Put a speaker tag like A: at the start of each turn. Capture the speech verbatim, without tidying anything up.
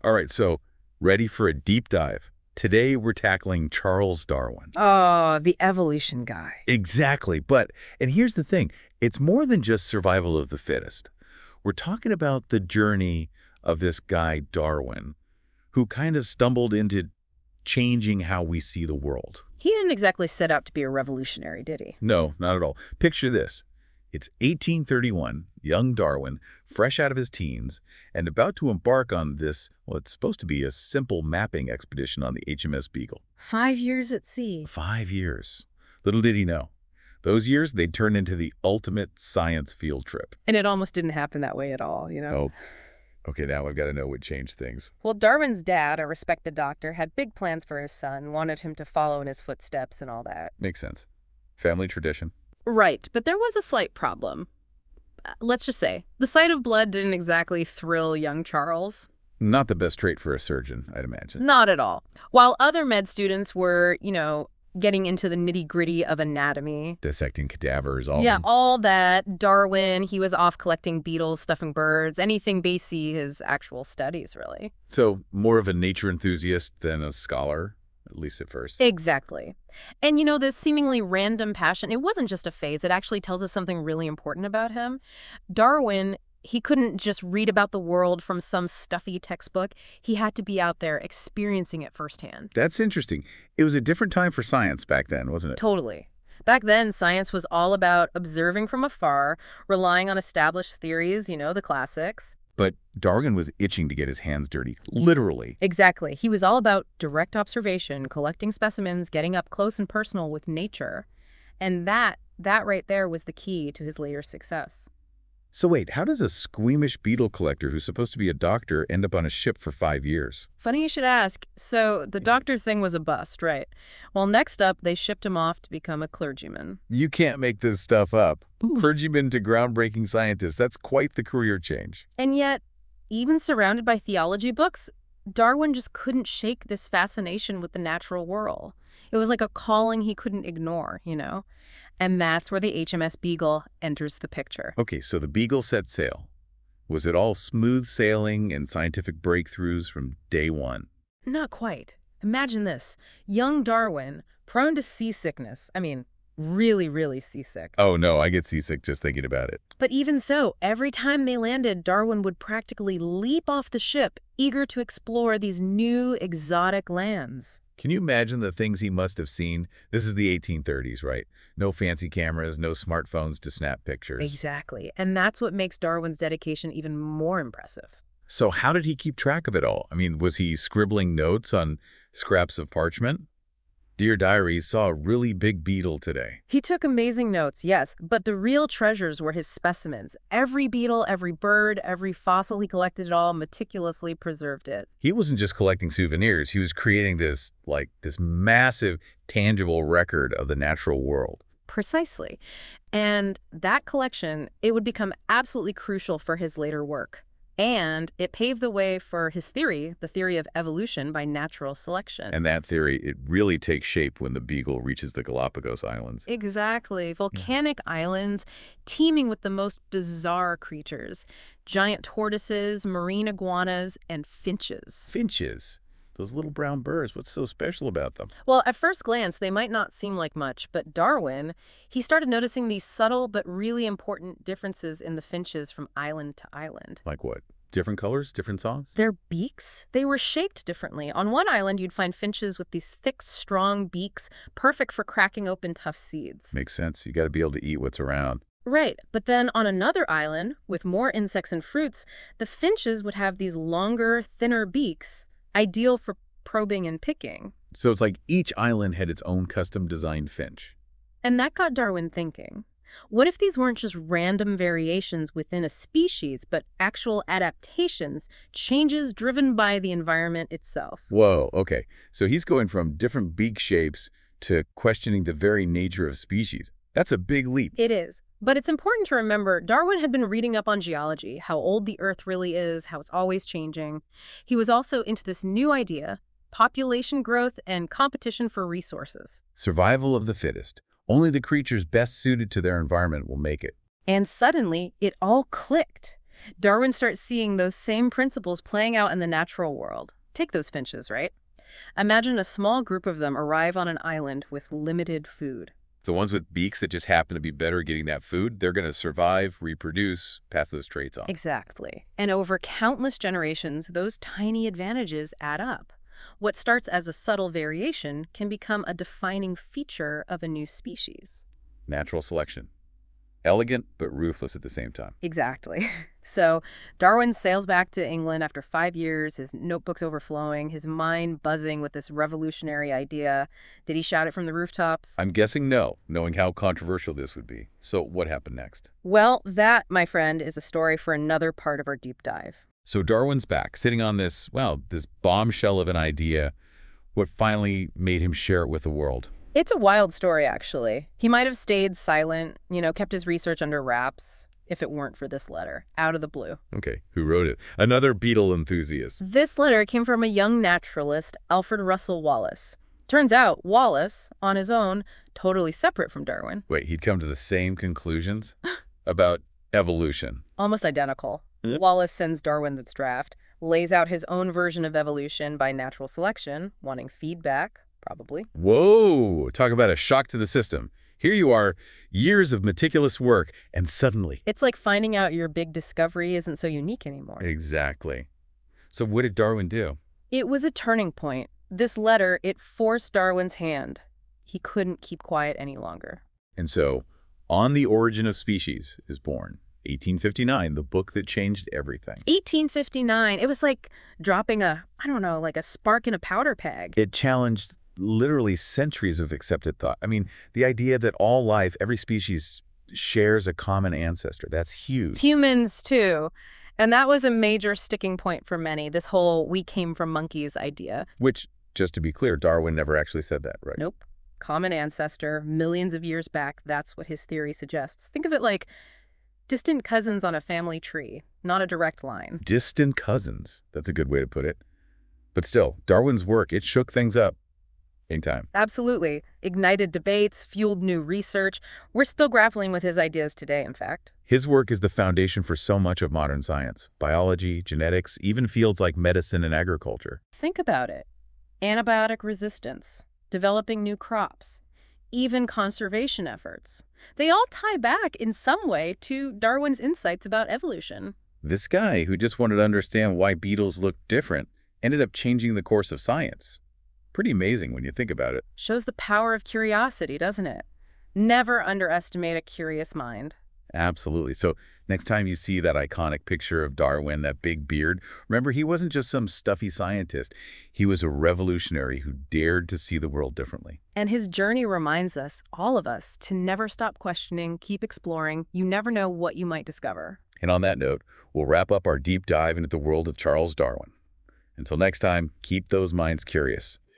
A: All right, so ready for a deep dive. Today we're tackling Charles Darwin.
B: Oh, the evolution guy.
A: Exactly, but, and here's the thing, it's more than just survival of the fittest. We're talking about the journey of this guy Darwin, who kind of stumbled into changing how we see the world.
B: He didn't exactly set out to be a revolutionary, did he?
A: No, not at all. Picture this. It's eighteen thirty-one, young Darwin, fresh out of his teens, and about to embark on this, well, it's supposed to be a simple mapping expedition on the H M S Beagle.
B: Five years at sea.
A: Five years. Little did he know. Those years, they'd turn into the ultimate science field trip.
B: And it almost didn't happen that way at all, you know?
A: Oh, okay, now I've got to know what changed things.
B: Well, Darwin's dad, a respected doctor, had big plans for his son, wanted him to follow in his footsteps and all that.
A: Makes sense. Family tradition.
B: Right, but there was a slight problem. Uh, Let's just say, the sight of blood didn't exactly thrill young Charles.
A: Not the best trait for a surgeon, I'd imagine.
B: Not at all. While other med students were, you know, getting into the nitty-gritty of anatomy.
A: Dissecting cadavers, all
B: Yeah, all that. Darwin, he was off collecting beetles, stuffing birds, anything basy his actual studies, really.
A: So, more of a nature enthusiast than a scholar, at least at first.
B: Exactly. And, you know, this seemingly random passion, it wasn't just a phase. It actually tells us something really important about him. Darwin, he couldn't just read about the world from some stuffy textbook. He had to be out there experiencing it firsthand.
A: That's interesting. It was a different time for science back then, wasn't it?
B: Totally. Back then, science was all about observing from afar, relying on established theories, you know, the classics.
A: But Darwin was itching to get his hands dirty, literally.
B: Exactly. He was all about direct observation, collecting specimens, getting up close and personal with nature. And that, that right there was the key to his later success.
A: So wait, how does a squeamish beetle collector who's supposed to be a doctor end up on a ship for five years?
B: Funny you should ask. So the doctor thing was a bust, right? Well, next up, they shipped him off to become a clergyman.
A: You can't make this stuff up.
B: Ooh.
A: Clergyman to groundbreaking scientist, that's quite the career change.
B: And yet, even surrounded by theology books, Darwin just couldn't shake this fascination with the natural world. It was like a calling he couldn't ignore, you know? And that's where the H M S Beagle enters the picture.
A: Okay, so the Beagle set sail. Was it all smooth sailing and scientific breakthroughs from day one?
B: Not quite. Imagine this. Young Darwin, prone to seasickness. I mean, really, really seasick.
A: Oh no, I get seasick just thinking about it.
B: But even so, every time they landed, Darwin would practically leap off the ship, eager to explore these new, exotic lands.
A: Can you imagine the things he must have seen? This is the eighteen thirties, right? No fancy cameras, no smartphones to snap pictures.
B: Exactly. And that's what makes Darwin's dedication even more impressive.
A: So how did he keep track of it all? I mean, was he scribbling notes on scraps of parchment? Dear Diary, saw a really big beetle today.
B: He took amazing notes, yes, but the real treasures were his specimens. Every beetle, every bird, every fossil, he collected it all, meticulously preserved it.
A: He wasn't just collecting souvenirs. He was creating this, like, this massive, tangible record of the natural world.
B: Precisely. And that collection, it would become absolutely crucial for his later work. And it paved the way for his theory, the theory of evolution by natural selection.
A: And that theory, it really takes shape when the Beagle reaches the Galapagos Islands.
B: Exactly. Volcanic yeah. islands teeming with the most bizarre creatures. Giant tortoises, marine iguanas, and finches.
A: Finches? Those little brown birds, what's so special about them?
B: Well, at first glance, they might not seem like much, but Darwin, he started noticing these subtle but really important differences in the finches from island to island.
A: Like what? Different colors, different songs?
B: Their beaks, they were shaped differently. On one island, you'd find finches with these thick, strong beaks, perfect for cracking open tough seeds.
A: Makes sense. You got to be able to eat what's around.
B: Right, but then on another island, with more insects and fruits, the finches would have these longer, thinner beaks, ideal for probing and picking.
A: So it's like each island had its own custom-designed finch.
B: And that got Darwin thinking. What if these weren't just random variations within a species, but actual adaptations, changes driven by the environment itself?
A: Whoa, okay. So he's going from different beak shapes to questioning the very nature of species. That's a big leap.
B: It is. But it's important to remember, Darwin had been reading up on geology, how old the Earth really is, how it's always changing. He was also into this new idea, population growth and competition for resources.
A: Survival of the fittest. Only the creatures best suited to their environment will make it.
B: And suddenly, it all clicked. Darwin starts seeing those same principles playing out in the natural world. Take those finches, right? Imagine a small group of them arrive on an island with limited food.
A: The ones with beaks that just happen to be better at getting that food, they're going to survive, reproduce, pass those traits on.
B: Exactly. And over countless generations, those tiny advantages add up. What starts as a subtle variation can become a defining feature of a new species.
A: Natural selection. Elegant, but ruthless at the same time.
B: Exactly. So Darwin sails back to England after five years, his notebooks overflowing, his mind buzzing with this revolutionary idea. Did he shout it from the rooftops?
A: I'm guessing no, knowing how controversial this would be. So what happened next?
B: Well, that, my friend, is a story for another part of our deep dive.
A: So Darwin's back, sitting on this, well, this bombshell of an idea. What finally made him share it with the world?
B: It's a wild story, actually. He might have stayed silent, you know, kept his research under wraps, if it weren't for this letter, out of the blue.
A: Okay, who wrote it? Another beetle enthusiast.
B: This letter came from a young naturalist, Alfred Russel Wallace. Turns out, Wallace, on his own, totally separate from Darwin.
A: Wait, he'd come to the same conclusions about evolution.
B: Almost identical.
A: Yep.
B: Wallace sends Darwin this draft, lays out his own version of evolution by natural selection, wanting feedback, probably.
A: Whoa, talk about a shock to the system. Here you are, years of meticulous work, and suddenly...
B: It's like finding out your big discovery isn't so unique anymore.
A: Exactly. So what did Darwin do?
B: It was a turning point. This letter, it forced Darwin's hand. He couldn't keep quiet any longer.
A: And so, On the Origin of Species is born. eighteen fifty-nine, the book that changed everything.
B: eighteen fifty-nine, it was like dropping a, I don't know, like a spark in a powder keg.
A: It challenged literally centuries of accepted thought. I mean, the idea that all life, every species, shares a common ancestor, that's huge.
B: Humans, too. And that was a major sticking point for many, this whole we came from monkeys idea.
A: Which, just to be clear, Darwin never actually said that, right?
B: Nope. Common ancestor, millions of years back, that's what his theory suggests. Think of it like distant cousins on a family tree, not a direct line.
A: Distant cousins. That's a good way to put it. But still, Darwin's work, it shook things up. Big time.
B: Absolutely. Ignited debates, fueled new research. We're still grappling with his ideas today, in fact.
A: His work is the foundation for so much of modern science. Biology, genetics, even fields like medicine and agriculture.
B: Think about it. Antibiotic resistance, developing new crops, even conservation efforts. They all tie back in some way to Darwin's insights about evolution.
A: This guy, who just wanted to understand why beetles look different, ended up changing the course of science. Pretty amazing when you think about it.
B: Shows the power of curiosity, doesn't it? Never underestimate a curious mind.
A: Absolutely. So next time you see that iconic picture of Darwin, that big beard, remember he wasn't just some stuffy scientist. He was a revolutionary who dared to see the world differently.
B: And his journey reminds us, all of us, to never stop questioning, keep exploring. You never know what you might discover.
A: And on that note, we'll wrap up our deep dive into the world of Charles Darwin. Until next time, keep those minds curious.